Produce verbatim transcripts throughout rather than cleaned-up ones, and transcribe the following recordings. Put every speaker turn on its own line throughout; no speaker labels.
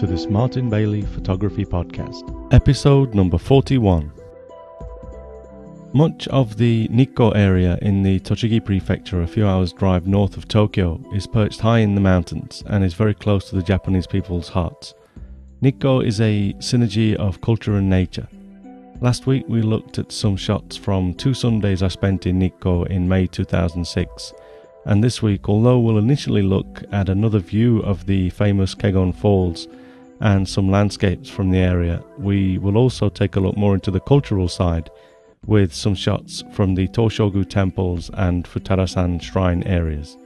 to this Martin Bailey Photography Podcast, episode number forty-one. Much of the Nikko area in the Tochigi Prefecture, a few hours drive north of Tokyo, is perched high in the mountains and is very close to the Japanese people's hearts. Nikko is a synergy of culture and nature. Last week we looked at some shots from two Sundays I spent in Nikko in May two thousand six. And this week, although we'll initially look at another view of the famous Kegon Falls and some landscapes from the area, we will also take a look more into the cultural side with some shots from the Toshogu temples and Futarasan shrine areas.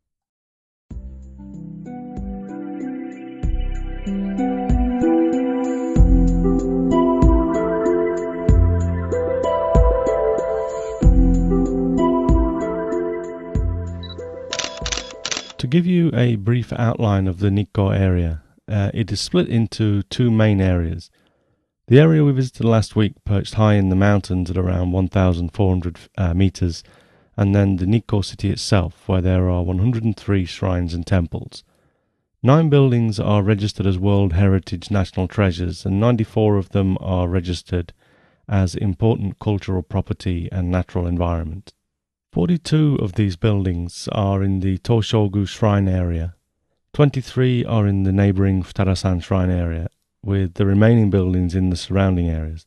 To give you a brief outline of the Nikko area, uh, it is split into two main areas. The area we visited last week perched high in the mountains at around one thousand four hundred uh, meters, and then the Nikko city itself, where there are one hundred three shrines and temples. Nine buildings are registered as World Heritage National Treasures, and ninety-four of them are registered as important cultural property and natural environment. forty-two of these buildings are in the Toshogu shrine area, twenty-three are in the neighbouring Futarasan shrine area, with the remaining buildings in the surrounding areas.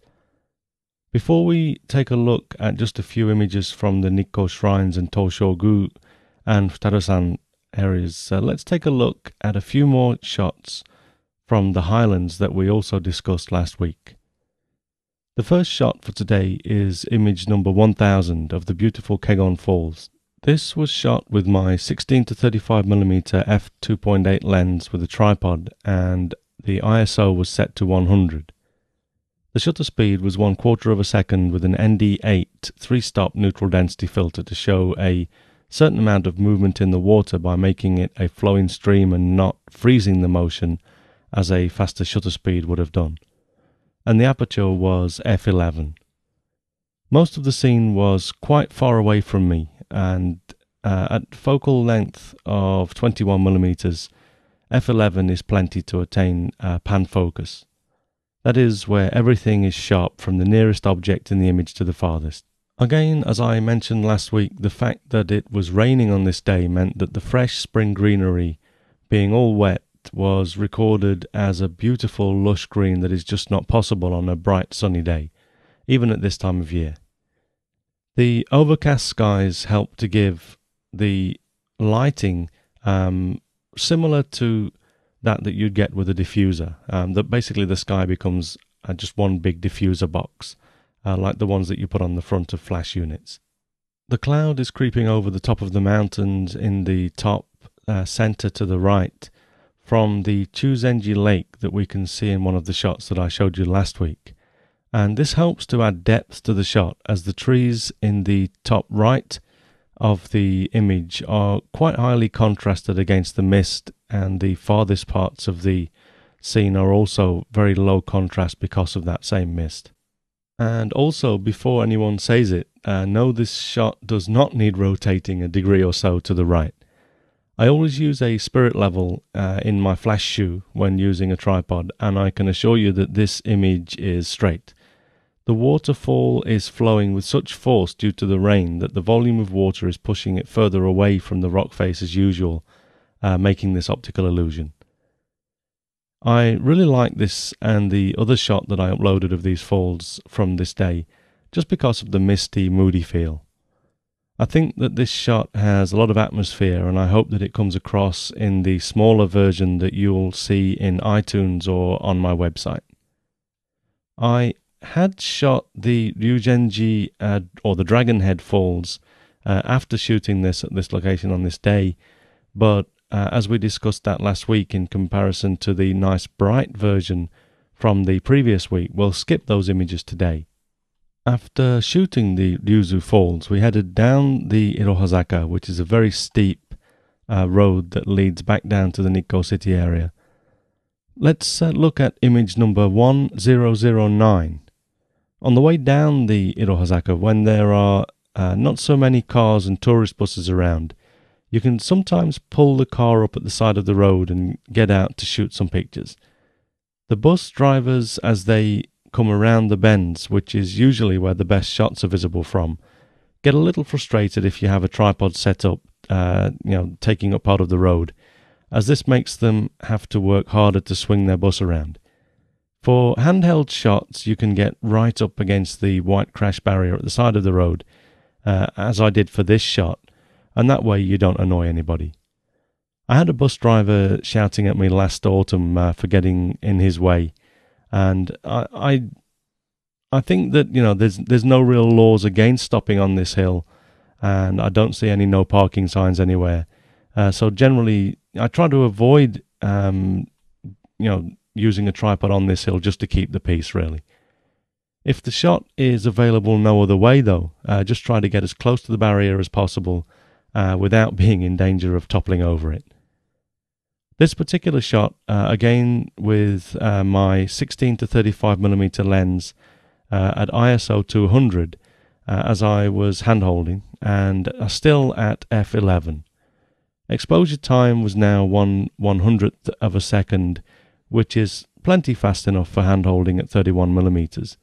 Before we take a look at just a few images from the Nikko shrines and Toshogu and Futarasan areas, uh, let's take a look at a few more shots from the highlands that we also discussed last week. The first shot for today is image number one thousand of the beautiful Kegon Falls. This was shot with my sixteen to thirty-five millimeter f two point eight lens with a tripod, and the I S O was set to one hundred. The shutter speed was one quarter of a second with an N D eight three-stop neutral density filter to show a certain amount of movement in the water by making it a flowing stream and not freezing the motion as a faster shutter speed would have done. And the aperture was f eleven. Most of the scene was quite far away from me, and uh, at focal length of twenty-one millimeters, f eleven is plenty to attain uh, pan focus. That is where everything is sharp from the nearest object in the image to the farthest. Again, as I mentioned last week, the fact that it was raining on this day meant that the fresh spring greenery, being all wet, was recorded as a beautiful lush green that is just not possible on a bright sunny day, even at this time of year. The overcast skies help to give the lighting um, similar to that that you'd get with a diffuser, um, that basically the sky becomes uh, just one big diffuser box, uh, like the ones that you put on the front of flash units. The cloud is creeping over the top of the mountains in the top uh, center to the right, from the Chuzenji Lake that we can see in one of the shots that I showed you last week. And this helps to add depth to the shot, as the trees in the top right of the image are quite highly contrasted against the mist, and the farthest parts of the scene are also very low contrast because of that same mist. And also, before anyone says it, uh, know this shot does not need rotating a degree or so to the right. I always use a spirit level uh, in my flash shoe when using a tripod, and I can assure you that this image is straight. The waterfall is flowing with such force due to the rain that the volume of water is pushing it further away from the rock face as usual, uh, making this optical illusion. I really like this and the other shot that I uploaded of these falls from this day, just because of the misty, moody feel. I think that this shot has a lot of atmosphere, and I hope that it comes across in the smaller version that you'll see in iTunes or on my website. I had shot the Ryugenji uh, or the Dragon Head Falls uh, after shooting this at this location on this day, but uh, as we discussed that last week in comparison to the nice bright version from the previous week, we'll skip those images today. After shooting the Ryuzu Falls, we headed down the Irohazaka, which is a very steep uh, road that leads back down to the Nikko city area. Let's uh, look at image number one thousand nine. On the way down the Irohazaka, when there are uh, not so many cars and tourist buses around, you can sometimes pull the car up at the side of the road and get out to shoot some pictures. The bus drivers, as they come around the bends, which is usually where the best shots are visible from, get a little frustrated if you have a tripod set up, uh, you know, taking up part of the road, as this makes them have to work harder to swing their bus around. For handheld shots, you can get right up against the white crash barrier at the side of the road, uh, as I did for this shot, and that way you don't annoy anybody. I had a bus driver shouting at me last autumn uh, for getting in his way, and I, I, I think that you know there's there's no real laws against stopping on this hill, and I don't see any no parking signs anywhere. Uh, so generally, I try to avoid um, you know using a tripod on this hill just to keep the peace, really. If the shot is available no other way, though, uh, just try to get as close to the barrier as possible uh, without being in danger of toppling over it. This particular shot, uh, again with uh, my sixteen to thirty-five millimeter lens uh, at I S O two hundred, uh, as I was hand-holding, and uh, still at f eleven. Exposure time was now one one hundredth of a second, which is plenty fast enough for hand-holding at thirty-one millimeters.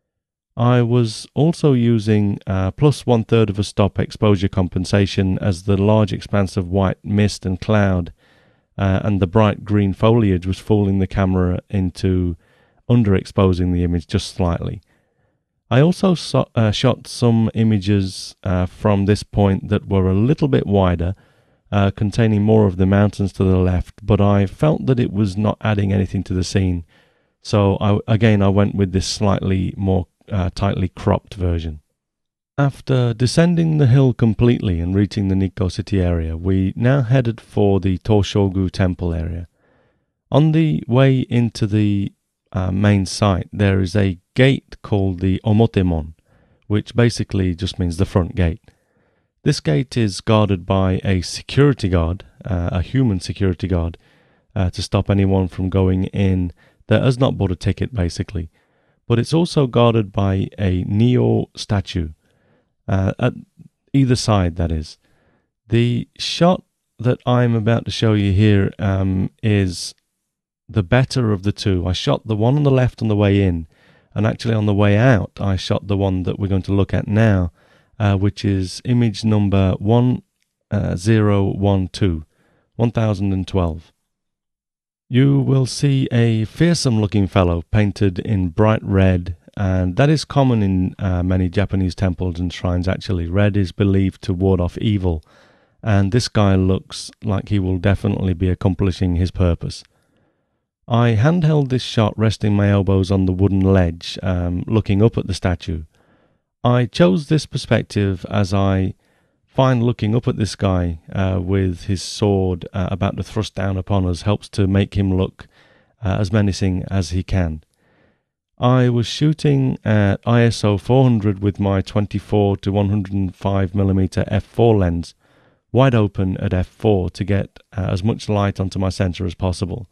I was also using uh, plus one third of a stop exposure compensation, as the large expanse of white mist and cloud Uh, and the bright green foliage was fooling the camera into underexposing the image just slightly. I also so, uh, shot some images uh, from this point that were a little bit wider, uh, containing more of the mountains to the left, but I felt that it was not adding anything to the scene. So I, again, I went with this slightly more uh, tightly cropped version. After descending the hill completely and reaching the Nikko city area, we now headed for the Toshogu temple area. On the way into the uh, main site, there is a gate called the Omotemon, which basically just means the front gate. This gate is guarded by a security guard, uh, a human security guard, uh, to stop anyone from going in that has not bought a ticket, basically. But it's also guarded by a Neo statue. Uh, at either side, that is. The shot that I'm about to show you here um, is the better of the two. I shot the one on the left on the way in, and actually on the way out I shot the one that we're going to look at now, uh, which is image number one zero one two, one thousand twelve. You will see a fearsome looking fellow painted in bright red, and that is common in uh, many Japanese temples and shrines. Actually, red is believed to ward off evil, and this guy looks like he will definitely be accomplishing his purpose. I handheld this shot resting my elbows on the wooden ledge, um, looking up at the statue. I chose this perspective as I find looking up at this guy uh, with his sword uh, about to thrust down upon us helps to make him look uh, as menacing as he can. I was shooting at I S O four hundred with my twenty-four to one hundred five millimeter f four lens, wide open at f four to get uh, as much light onto my sensor as possible.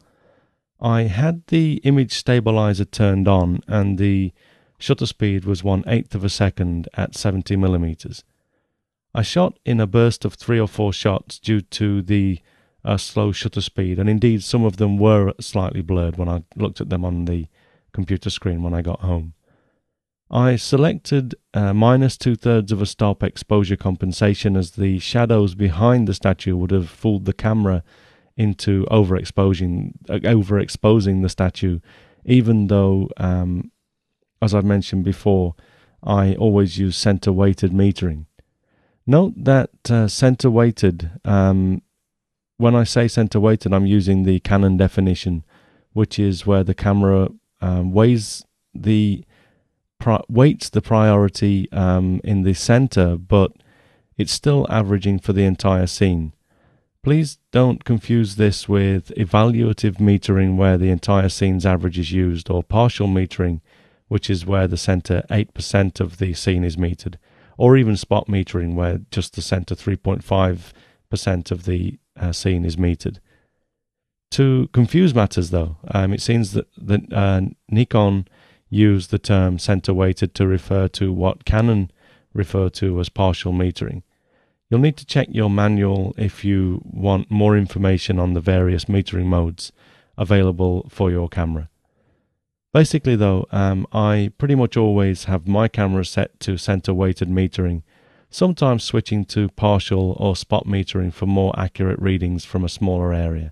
I had the image stabilizer turned on, and the shutter speed was one eighth of a second at seventy millimeters. I shot in a burst of three or four shots due to the uh, slow shutter speed, and indeed some of them were slightly blurred when I looked at them on the computer screen when I got home. I selected uh, minus two-thirds of a stop exposure compensation, as the shadows behind the statue would have fooled the camera into overexposing, uh, overexposing the statue, even though, um, as I've mentioned before, I always use center-weighted metering. Note that uh, center-weighted, um, when I say center-weighted, I'm using the Canon definition, which is where the camera um, weighs the pri weights the priority um, in the center, but it's still averaging for the entire scene. Please don't confuse this with evaluative metering, where the entire scene's average is used, or partial metering, which is where the center eight percent of the scene is metered, or even spot metering, where just the center three point five percent of the uh, scene is metered. To confuse matters, though, um, it seems that, that uh, Nikon used the term center-weighted to refer to what Canon refer to as partial metering. You'll need to check your manual if you want more information on the various metering modes available for your camera. Basically though, um, I pretty much always have my camera set to center weighted metering, sometimes switching to partial or spot metering for more accurate readings from a smaller area.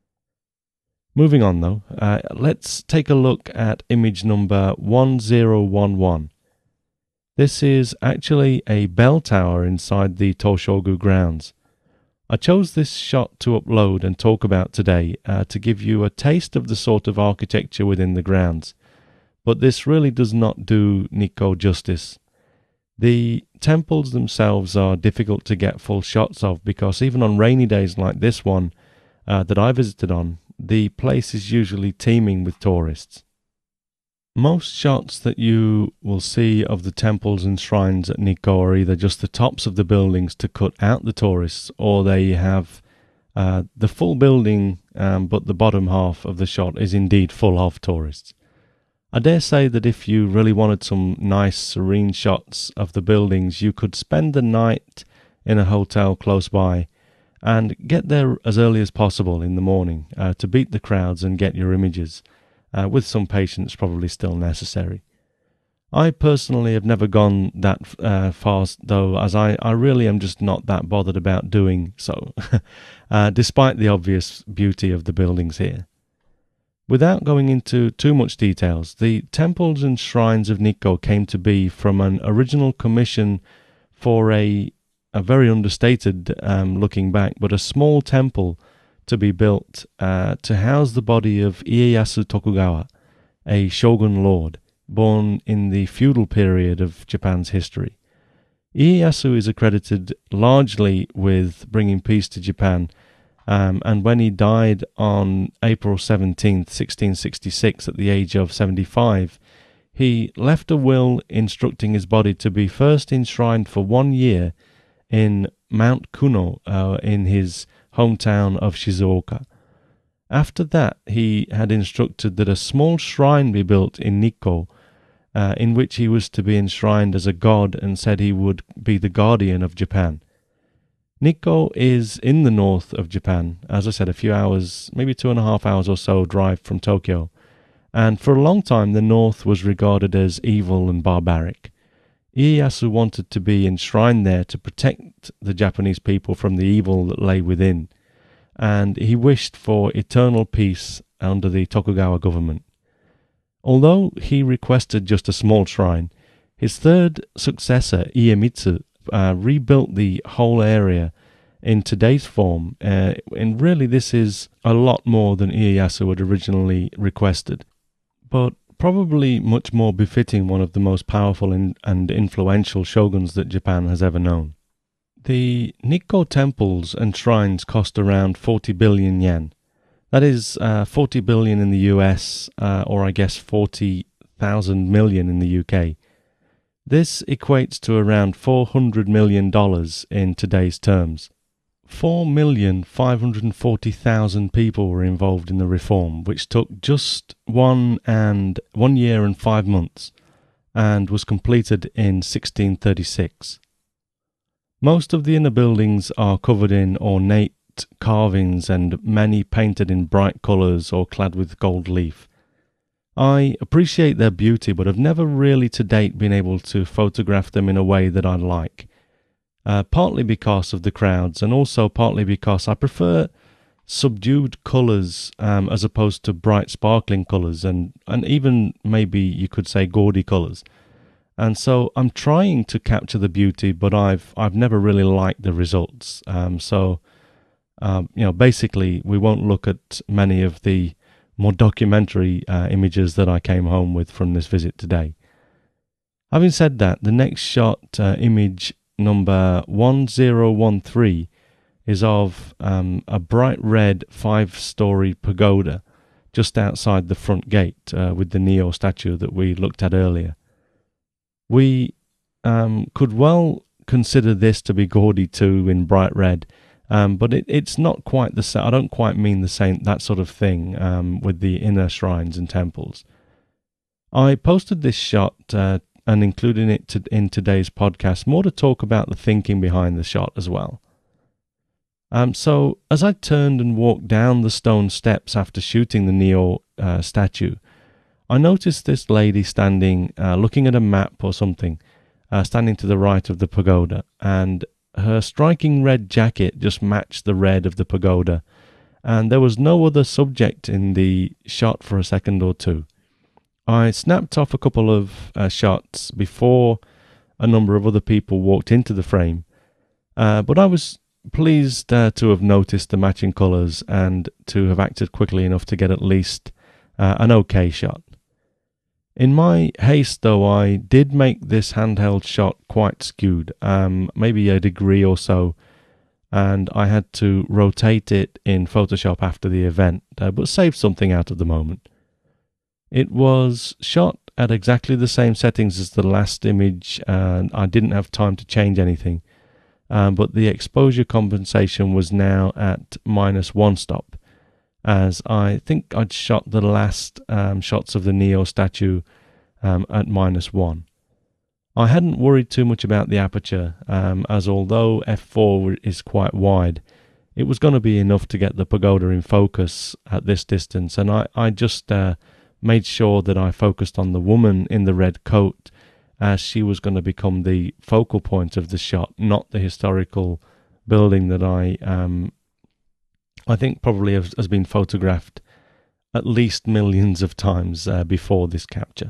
Moving on though, uh, let's take a look at image number one zero one one. This is actually a bell tower inside the Toshogu grounds. I chose this shot to upload and talk about today uh, to give you a taste of the sort of architecture within the grounds, but this really does not do Nikko justice. The temples themselves are difficult to get full shots of because even on rainy days like this one uh, that I visited on, the place is usually teeming with tourists. Most shots that you will see of the temples and shrines at Nikko are either just the tops of the buildings to cut out the tourists, or they have uh, the full building, um, but the bottom half of the shot is indeed full of tourists. I dare say that if you really wanted some nice, serene shots of the buildings, you could spend the night in a hotel close by and get there as early as possible in the morning uh, to beat the crowds and get your images, uh, with some patience probably still necessary. I personally have never gone that uh, far though, as I, I really am just not that bothered about doing so, uh, despite the obvious beauty of the buildings here. Without going into too much details, the temples and shrines of Nikko came to be from an original commission for a a very understated um, looking back, but a small temple to be built uh, to house the body of Ieyasu Tokugawa, a shogun lord, born in the feudal period of Japan's history. Ieyasu is accredited largely with bringing peace to Japan, um, and when he died on April seventeenth, sixteen sixty-six, at the age of seventy-five, he left a will instructing his body to be first enshrined for one year in Mount Kuno, uh, in his hometown of Shizuoka. After that, he had instructed that a small shrine be built in Nikko, uh, in which he was to be enshrined as a god, and said he would be the guardian of Japan. Nikko is in the north of Japan, as I said, a few hours, maybe two and a half hours or so drive from Tokyo, and for a long time the north was regarded as evil and barbaric. Ieyasu wanted to be enshrined there to protect the Japanese people from the evil that lay within, and he wished for eternal peace under the Tokugawa government. Although he requested just a small shrine, his third successor, Iemitsu, uh, rebuilt the whole area in today's form, uh, and really this is a lot more than Ieyasu had originally requested. But probably much more befitting one of the most powerful and, and influential shoguns that Japan has ever known. The Nikko temples and shrines cost around forty billion yen. That is uh, forty billion in the U S, uh, or I guess forty thousand million in the U K. This equates to around four hundred million dollars in today's terms. four million five hundred forty thousand people were involved in the reform, which took just one and one year and five months, and was completed in sixteen thirty-six. Most of the inner buildings are covered in ornate carvings, and many painted in bright colours or clad with gold leaf. I appreciate their beauty, but have never really to date been able to photograph them in a way that I like. Uh, partly because of the crowds, and also partly because I prefer subdued colours um, as opposed to bright sparkling colours, and, and even maybe you could say gaudy colours. And so I'm trying to capture the beauty, but I've I've never really liked the results. Um, so um, you know, basically, we won't look at many of the more documentary uh, images that I came home with from this visit today. Having said that, the next shot, uh, image number one zero one three, is of um, a bright red five-story pagoda just outside the front gate uh, with the Neo statue that we looked at earlier. We um, could well consider this to be gaudy too in bright red, um, but it, it's not quite the same. I don't quite mean the same, that sort of thing um, with the inner shrines and temples. I posted this shot uh, and including it to, in today's podcast, more to talk about the thinking behind the shot as well. Um, so, as I turned and walked down the stone steps after shooting the Neo uh, statue, I noticed this lady standing, uh, looking at a map or something, uh, standing to the right of the pagoda, and her striking red jacket just matched the red of the pagoda, and there was no other subject in the shot for a second or two. I snapped off a couple of uh, shots before a number of other people walked into the frame, uh, but I was pleased uh, to have noticed the matching colours and to have acted quickly enough to get at least uh, an okay shot. In my haste, though, I did make this handheld shot quite skewed, um, maybe a degree or so, and I had to rotate it in Photoshop after the event, uh, but saved something out of the moment. It was shot at exactly the same settings as the last image, and I didn't have time to change anything, um, but the exposure compensation was now at minus one stop, as I think I'd shot the last um, shots of the Neo statue um, at minus one. I hadn't worried too much about the aperture, um, as although f four is quite wide, it was going to be enough to get the pagoda in focus at this distance, and I, I just uh, made sure that I focused on the woman in the red coat, as she was going to become the focal point of the shot, not the historical building that I um, I think probably has, has been photographed at least millions of times uh, before this capture.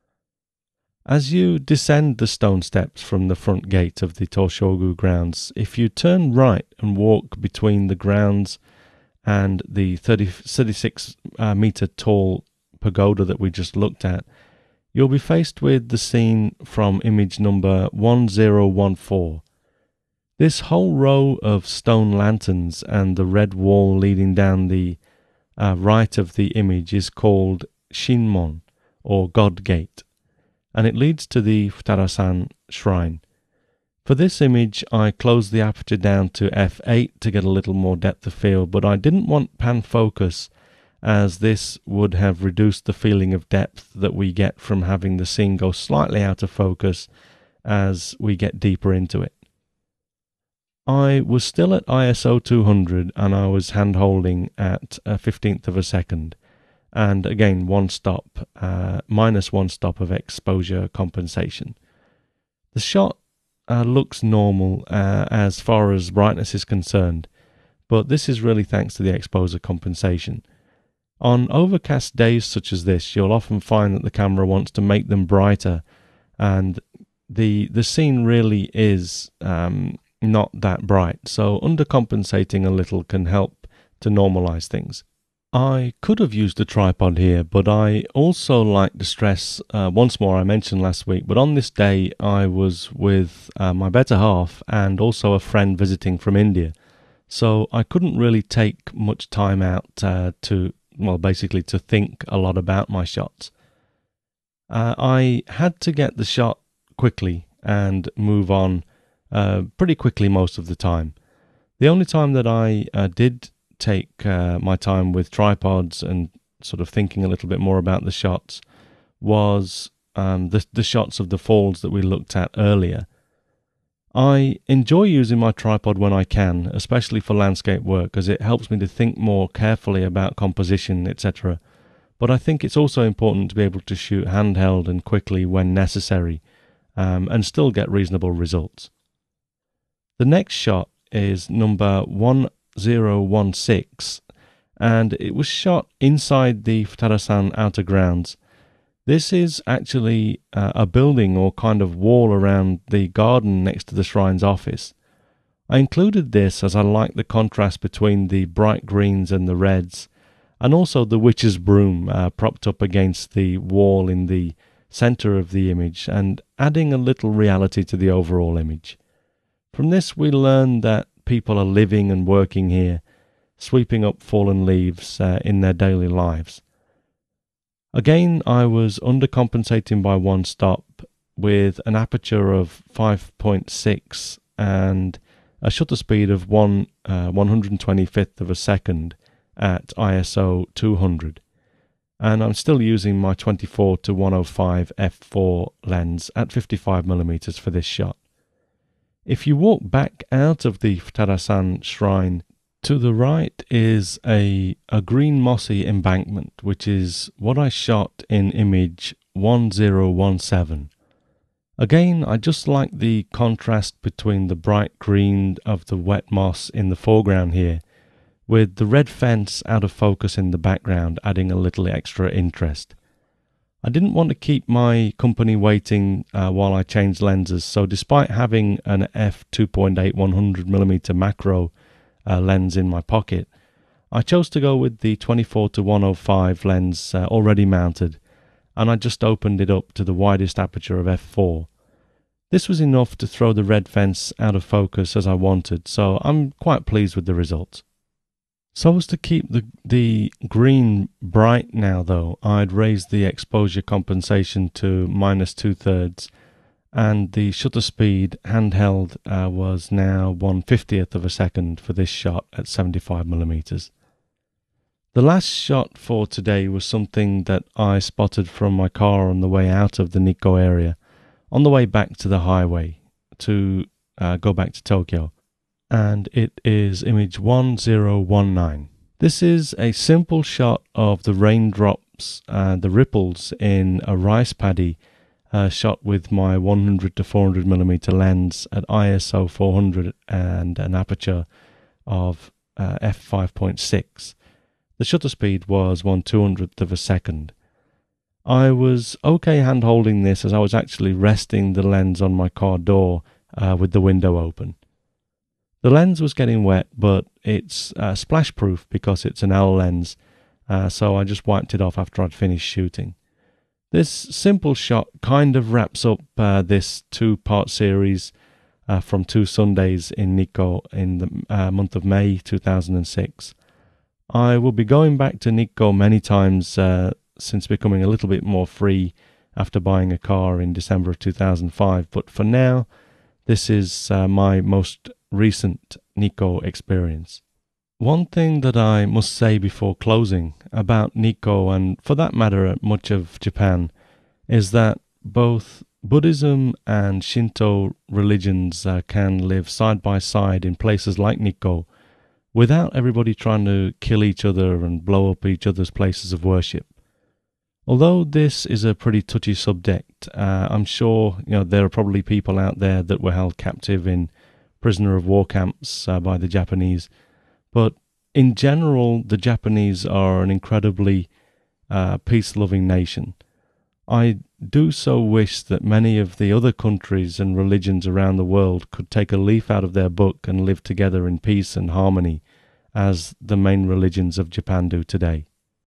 As you descend the stone steps from the front gate of the Toshogu grounds, if you turn right and walk between the grounds and the thirty, thirty-six uh, meter tall pagoda that we just looked at, you'll be faced with the scene from image number one zero one four. This whole row of stone lanterns and the red wall leading down the uh, right of the image is called Shinmon, or God Gate, and it leads to the Futarasan shrine. For this image, I closed the aperture down to f eight to get a little more depth of field, but I didn't want pan focus, as this would have reduced the feeling of depth that we get from having the scene go slightly out of focus as we get deeper into it. I was still at I S O two hundred, and I was hand holding at a fifteenth of a second, and again one stop, uh, minus one stop of exposure compensation. The shot uh, looks normal uh, as far as brightness is concerned, but this is really thanks to the exposure compensation. On overcast days such as this, you'll often find that the camera wants to make them brighter, and the the scene really is um, not that bright, so undercompensating a little can help to normalize things. I could have used a tripod here, but I also like to stress, uh, once more I mentioned last week, but on this day I was with uh, my better half and also a friend visiting from India, so I couldn't really take much time out uh, to, well, basically to think a lot about my shots. Uh, I had to get the shot quickly and move on uh, pretty quickly most of the time. The only time that I uh, did take uh, my time with tripods and sort of thinking a little bit more about the shots was um, the, the shots of the falls that we looked at earlier. I enjoy using my tripod when I can, especially for landscape work, as it helps me to think more carefully about composition, et cetera. But I think it's also important to be able to shoot handheld and quickly when necessary, um, and still get reasonable results. The next shot is number one zero one six, and it was shot inside the Futarasan outer grounds. This is actually uh, a building or kind of wall around the garden next to the shrine's office. I included this as I like the contrast between the bright greens and the reds, and also the witch's broom uh, propped up against the wall in the centre of the image, and adding a little reality to the overall image. From this we learn that people are living and working here, sweeping up fallen leaves uh, in their daily lives. Again, I was undercompensating by one stop with an aperture of five point six and a shutter speed of one uh, one hundred twenty-fifth of a second at I S O two hundred. And I'm still using my twenty-four to one oh five f four lens at fifty-five millimeters for this shot. If you walk back out of the Futarasan shrine To the right is a, a green mossy embankment, which is what I shot in image one zero one seven. Again, I just like the contrast between the bright green of the wet moss in the foreground here, with the red fence out of focus in the background adding a little extra interest. I didn't want to keep my company waiting uh, while I changed lenses, so despite having an f two point eight one hundred millimeter macro uh, lens in my pocket, I chose to go with the twenty-four to one oh five lens uh, already mounted, and I just opened it up to the widest aperture of f four. This was enough to throw the red fence out of focus as I wanted, so I'm quite pleased with the results. So as to keep the, the green bright now though, I'd raised the exposure compensation to minus two thirds, and the shutter speed handheld uh, was now one fiftieth of a second for this shot at seventy-five millimeters. The last shot for today was something that I spotted from my car on the way out of the Nikko area, on the way back to the highway to uh, go back to Tokyo. And it is image one zero one nine. This is a simple shot of the raindrops and the ripples in a rice paddy uh, shot with my one hundred to four hundred millimeter lens at I S O four hundred and an aperture of uh, f five point six. The shutter speed was one two hundredth of a second. I was okay hand holding this as I was actually resting the lens on my car door uh, with the window open. The lens was getting wet, but it's uh, splash proof because it's an L lens, uh, so I just wiped it off after I'd finished shooting. This simple shot kind of wraps up uh, this two-part series uh, from two Sundays in Nikko in the uh, month of May two thousand six. I will be going back to Nikko many times uh, since becoming a little bit more free after buying a car in December of two thousand five, but for now, this is uh, my most recent Nikko experience. One thing that I must say before closing about Nikko, and for that matter much of Japan, is that both Buddhism and Shinto religions uh, can live side by side in places like Nikko without everybody trying to kill each other and blow up each other's places of worship. Although this is a pretty touchy subject, uh, I'm sure you know there are probably people out there that were held captive in prisoner of war camps uh, by the Japanese, but in general the Japanese are an incredibly uh, peace-loving nation. I do so wish that many of the other countries and religions around the world could take a leaf out of their book and live together in peace and harmony as the main religions of Japan do today.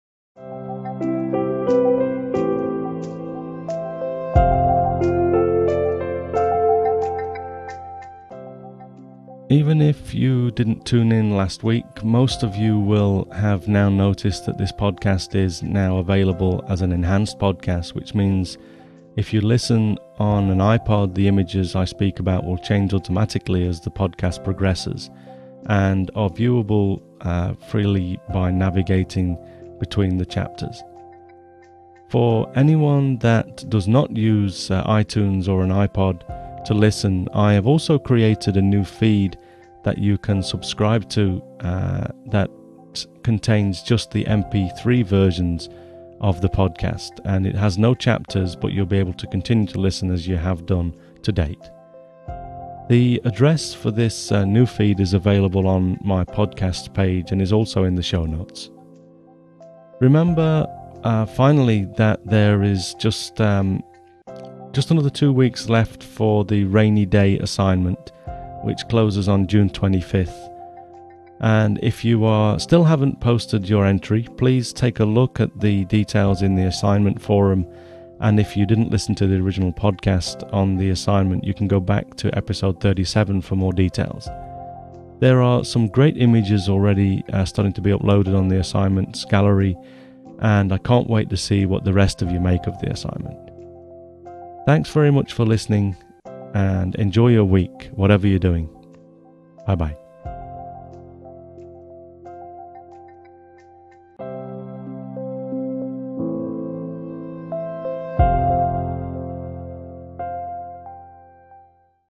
Even if you didn't tune in last week, most of you will have now noticed that this podcast is now available as an enhanced podcast, which means if you listen on an iPod, the images I speak about will change automatically as the podcast progresses and are viewable uh, freely by navigating between the chapters. For anyone that does not use uh, iTunes or an iPod to listen, I have also created a new feed that you can subscribe to uh, that contains just the M P three versions of the podcast, and it has no chapters, but you'll be able to continue to listen as you have done to date. The address for this uh, new feed is available on my podcast page and is also in the show notes. Remember, uh, finally, that there is just um, just another two weeks left for the rainy day assignment, which closes on June twenty-fifth. And if you are still haven't posted your entry, please take a look at the details in the assignment forum. And if you didn't listen to the original podcast on the assignment, you can go back to episode thirty-seven for more details. There are some great images already uh, starting to be uploaded on the assignments gallery, and I can't wait to see what the rest of you make of the assignment. Thanks very much for listening, and enjoy your week, whatever you're doing. Bye bye.